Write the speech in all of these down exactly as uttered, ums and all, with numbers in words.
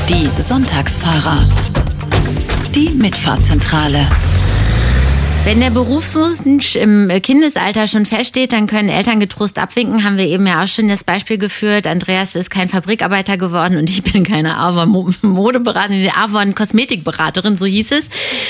Die Sonntagsfahrer. Die Mitfahrzentrale. Wenn der Berufswunsch im Kindesalter schon feststeht, dann können Eltern getrost abwinken. Haben wir eben ja auch schon das Beispiel geführt. Andreas ist kein Fabrikarbeiter geworden und ich bin keine Avon-Modeberaterin, Avon-Kosmetikberaterin, so hieß es.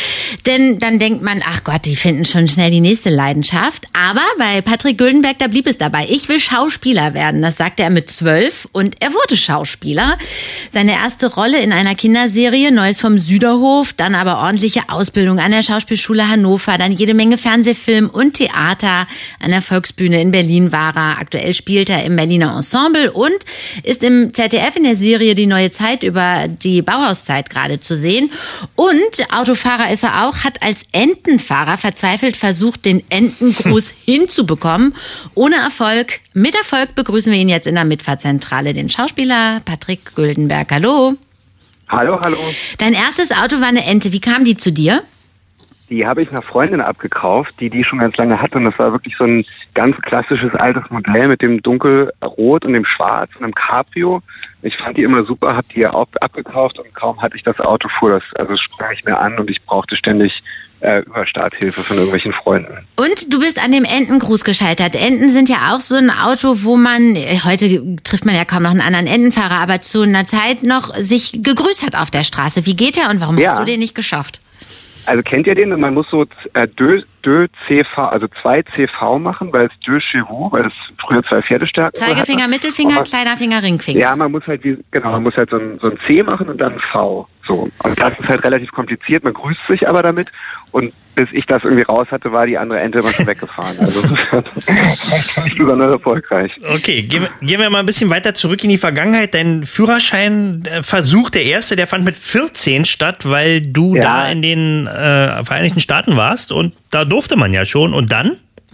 Denn dann denkt man, ach Gott, die finden schon schnell die nächste Leidenschaft. Aber bei Patrick Güldenberg, da blieb es dabei. Ich will Schauspieler werden, das sagte er mit zwölf und er wurde Schauspieler. Seine erste Rolle in einer Kinderserie, Neues vom Süderhof, dann aber ordentliche Ausbildung an der Schauspielschule Hannover, dann jede Menge Fernsehfilm und Theater. An der Volksbühne in Berlin war er. Aktuell spielt er im Berliner Ensemble und ist im Z D F in der Serie Die neue Zeit über die Bauhauszeit gerade zu sehen. Und Autofahrer ist er auch, hat als Entenfahrer verzweifelt versucht, den Entengruß hinzubekommen. Ohne Erfolg. Mit Erfolg begrüßen wir ihn jetzt in der Mitfahrzentrale, den Schauspieler Patrick Güldenberg. Hallo. Hallo, hallo. Dein erstes Auto war eine Ente. Wie kam die zu dir? Die habe ich einer Freundin abgekauft, die die schon ganz lange hatte. Und das war wirklich so ein ganz klassisches altes Modell mit dem dunkelrot und dem schwarz und einem Cabrio. Ich fand die immer super, habe die ja auch abgekauft und kaum hatte ich das Auto, fuhr das, also es sprang ich mir an und ich brauchte ständig äh, Überstarthilfe von irgendwelchen Freunden. Und du bist an dem Entengruß gescheitert. Enten sind ja auch so ein Auto, wo man, heute trifft man ja kaum noch einen anderen Entenfahrer, aber zu einer Zeit noch sich gegrüßt hat auf der Straße. Wie geht der und warum ja. hast du den nicht geschafft? Also kennt ihr den? Man muss so äh, deux, deux C V, also zwei C V machen, weil es deux chevaux, weil es früher zwei Pferdestärken hatte. Zeigefinger, Mittelfinger, kleiner Finger, Ringfinger. Ja, man muss halt wie, genau, man muss halt so ein, so ein C machen und dann ein V. So. Und das ist halt relativ kompliziert, man grüßt sich aber damit und bis ich das irgendwie raus hatte, war die andere Ente immer schon weggefahren. Also das ist nicht besonders erfolgreich. Okay, gehen wir, gehen wir mal ein bisschen weiter zurück in die Vergangenheit. Dein Führerscheinversuch, der erste, der fand mit vierzehn statt, weil du ja. da in den äh, Vereinigten Staaten warst und da durfte man ja schon. Und dann?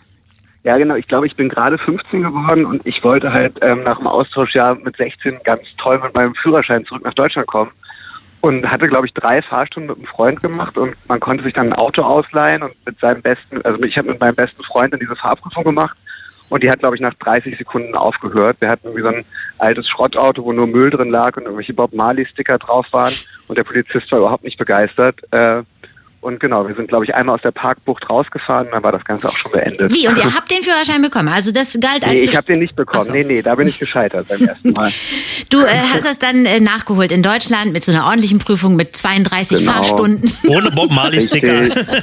Ja, genau. Ich glaube, ich bin gerade fünfzehn geworden und ich wollte halt ähm, nach dem Austauschjahr mit sechzehn ganz toll mit meinem Führerschein zurück nach Deutschland kommen. Und hatte, glaube ich, drei Fahrstunden mit einem Freund gemacht und man konnte sich dann ein Auto ausleihen und mit seinem besten, also ich habe mit meinem besten Freund dann diese Fahrprüfung gemacht und die hat, glaube ich, nach dreißig Sekunden aufgehört. Wir hatten irgendwie so ein altes Schrottauto, wo nur Müll drin lag und irgendwelche Bob Marley-Sticker drauf waren und der Polizist war überhaupt nicht begeistert. Äh, Und genau, wir sind, glaube ich, einmal aus der Parkbucht rausgefahren und dann war das Ganze auch schon beendet. Wie? Und ihr habt den Führerschein bekommen? Also das galt als... Nee, ich habe den nicht bekommen. So. Nee, nee, da bin ich gescheitert beim ersten Mal. Du äh, hast das dann äh, nachgeholt in Deutschland mit so einer ordentlichen Prüfung mit zweiunddreißig genau. Fahrstunden. Ohne Bob Marley-Sticker.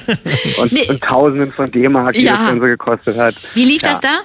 und, nee. und Tausenden von D-Mark, die ja. das dann so gekostet hat. Wie lief ja. das da?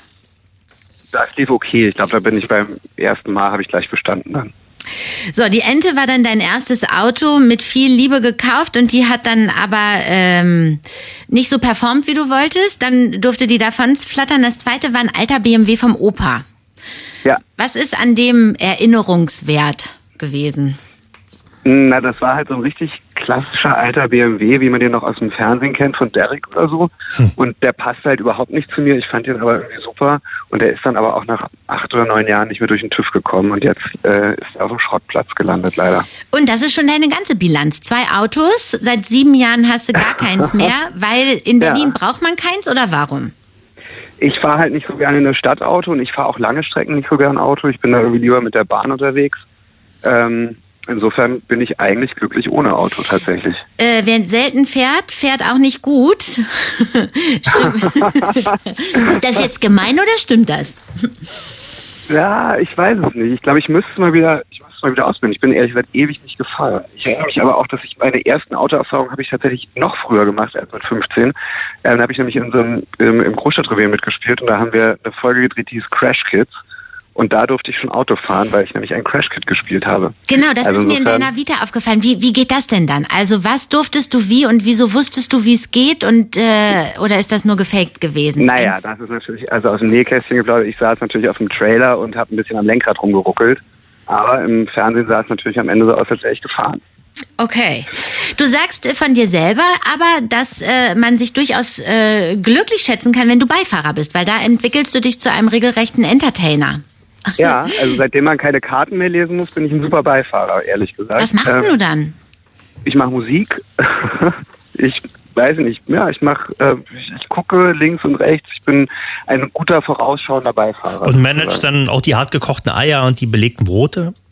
Das lief okay. Ich glaube, da bin ich beim ersten Mal, habe ich gleich bestanden dann. So, die Ente war dann dein erstes Auto, mit viel Liebe gekauft und die hat dann aber ähm, nicht so performt, wie du wolltest. Dann durfte die davon flattern. Das zweite war ein alter B M W vom Opa. Ja. Was ist an dem erinnerungswert gewesen? Na, das war halt so ein richtig klassischer alter B M W, wie man den noch aus dem Fernsehen kennt, von Derrick oder so. Hm. Und der passte halt überhaupt nicht zu mir. Ich fand den aber irgendwie super. Und der ist dann aber auch nach acht oder neun Jahren nicht mehr durch den TÜV gekommen. Und jetzt äh, ist er auf dem Schrottplatz gelandet, leider. Und das ist schon deine ganze Bilanz. Zwei Autos, seit sieben Jahren hast du gar keins mehr, weil in Berlin ja. braucht man keins oder warum? Ich fahre halt nicht so gerne in der Stadt Auto und ich fahre auch lange Strecken nicht so gerne Auto. Ich bin da irgendwie lieber mit der Bahn unterwegs. Ähm, Insofern bin ich eigentlich glücklich ohne Auto tatsächlich. Äh, wer selten fährt, fährt auch nicht gut. Stimmt. Ist das jetzt gemein oder stimmt das? Ja, ich weiß es nicht. Ich glaube, ich müsste es mal wieder, ich müsste es mal wieder ausbilden. Ich bin ehrlich gesagt ewig nicht gefahren. Ich erinnere mich aber auch, dass ich meine ersten Autoerfahrungen habe ich tatsächlich noch früher gemacht als mit fünfzehn. Dann habe ich nämlich in so einem, im, im Großstadtrevier mitgespielt und da haben wir eine Folge gedreht, die hieß Crash Kids. Und da durfte ich schon Auto fahren, weil ich nämlich ein Crash-Kit gespielt habe. Genau, das also ist mir in deiner Vita aufgefallen. Wie, wie geht das denn dann? Also was durftest du wie und wieso wusstest du, wie es geht? Und äh, oder ist das nur gefaked gewesen? Naja, das ist natürlich, also aus dem Nähkästchen geplaudert. Ich saß natürlich auf dem Trailer und habe ein bisschen am Lenkrad rumgeruckelt. Aber im Fernsehen sah es natürlich am Ende so aus, als wäre ich gefahren. Okay. Du sagst von dir selber aber, dass äh, man sich durchaus äh, glücklich schätzen kann, wenn du Beifahrer bist, weil da entwickelst du dich zu einem regelrechten Entertainer. Ja, also seitdem man keine Karten mehr lesen muss, bin ich ein super Beifahrer, ehrlich gesagt. Was machst ähm, du dann? Ich mache Musik. ich weiß nicht, ja, ich mache, äh, ich gucke links und rechts. Ich bin ein guter, vorausschauender Beifahrer. Und managst dann auch die hartgekochten Eier und die belegten Brote?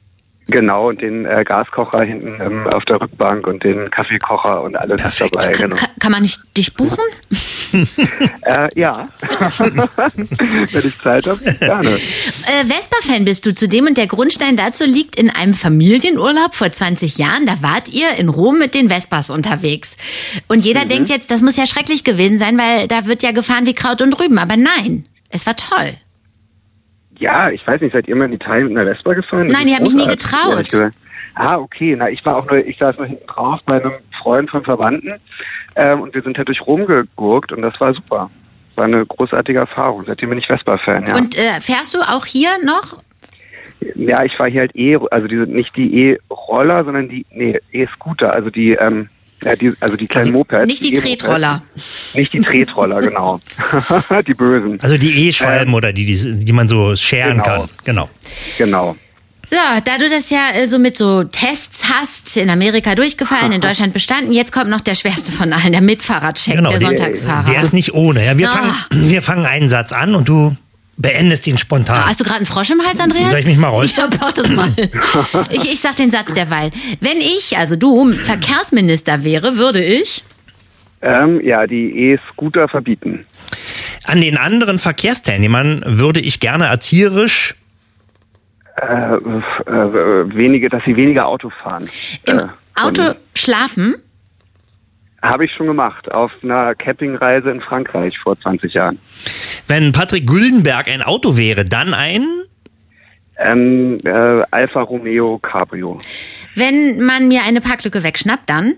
Genau, und den äh, Gaskocher hinten ähm, auf der Rückbank und den Kaffeekocher und alles Perfekt. dabei. Kann, Genau. kann, kann man nicht dich buchen? äh, ja, wenn ich Zeit habe, gerne. Äh, Vespa-Fan bist du zudem und der Grundstein dazu liegt in einem Familienurlaub vor zwanzig Jahren. Da wart ihr in Rom mit den Vespas unterwegs. Und jeder mhm. denkt jetzt, das muss ja schrecklich gewesen sein, weil da wird ja gefahren wie Kraut und Rüben. Aber nein, es war toll. Ja, ich weiß nicht, seid ihr mal in Italien mit einer Vespa gefahren? Nein, die haben mich nie getraut. Ah, okay. Na, ich war auch nur, ich saß nur hinten drauf bei einem Freund von Verwandten ähm, und wir sind halt durch Rom gegurkt und das war super. War eine großartige Erfahrung. Seitdem bin ich Vespa-Fan, ja. Und äh, fährst du auch hier noch? Ja, ich fahre hier halt E, also diese, nicht die E-Roller, sondern die, nee, E-Scooter, also die, ähm, ja, die, also die kleinen also Mopeds. Nicht die, die Tretroller. Nicht die Tretroller, genau. Die bösen. Also die E-Schwalben ähm, oder die, die, die man so scheren genau. kann. Genau. Genau. So, da du das ja äh, so mit so Tests hast, in Amerika durchgefallen, in Deutschland bestanden, jetzt kommt noch der schwerste von allen, der Mitfahrradcheck, genau, der der, Sonntagsfahrer. Der ist nicht ohne. Ja, wir, Ah. fangen, wir fangen einen Satz an und du beendest ihn spontan. Ah, hast du gerade einen Frosch im Hals, Andreas? Soll ich mich mal raus? Ja, mach das mal. Ich, ich sag den Satz derweil. Wenn ich, also du, Verkehrsminister wäre, würde ich... Ähm, ja, die E-Scooter verbieten. An den anderen Verkehrsteilnehmern würde ich gerne erzieherisch... Äh, äh, wenige, dass sie weniger Auto fahren. Im äh, Auto schlafen? Habe ich schon gemacht, auf einer Campingreise in Frankreich vor zwanzig Jahren. Wenn Patrick Güldenberg ein Auto wäre, dann ein... Ähm, äh, Alfa Romeo Cabrio. Wenn man mir eine Parklücke wegschnappt, dann?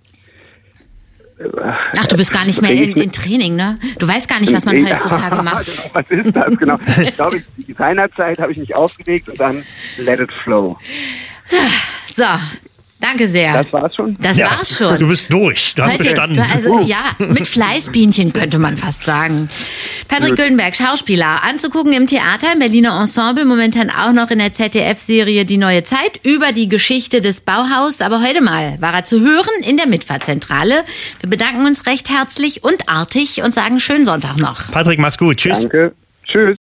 Ach, du bist gar nicht mehr in, in Training, ne? Du weißt gar nicht, was man heutzutage macht. Was ist das genau? Ich glaube, die seinerzeit habe ich mich aufgeregt und dann let it flow. So, danke sehr. Das war's schon? Das Ja, war's schon. Du bist durch, du hast Heute, bestanden. Du, also ja, mit Fleißbienchen könnte man fast sagen. Patrick Güldenberg, Schauspieler, anzugucken im Theater, im Berliner Ensemble, momentan auch noch in der Z D F-Serie Die neue Zeit über die Geschichte des Bauhaus. Aber heute mal war er zu hören in der Mitfahrzentrale. Wir bedanken uns recht herzlich und artig und sagen schönen Sonntag noch. Patrick, mach's gut. Tschüss. Danke. Tschüss.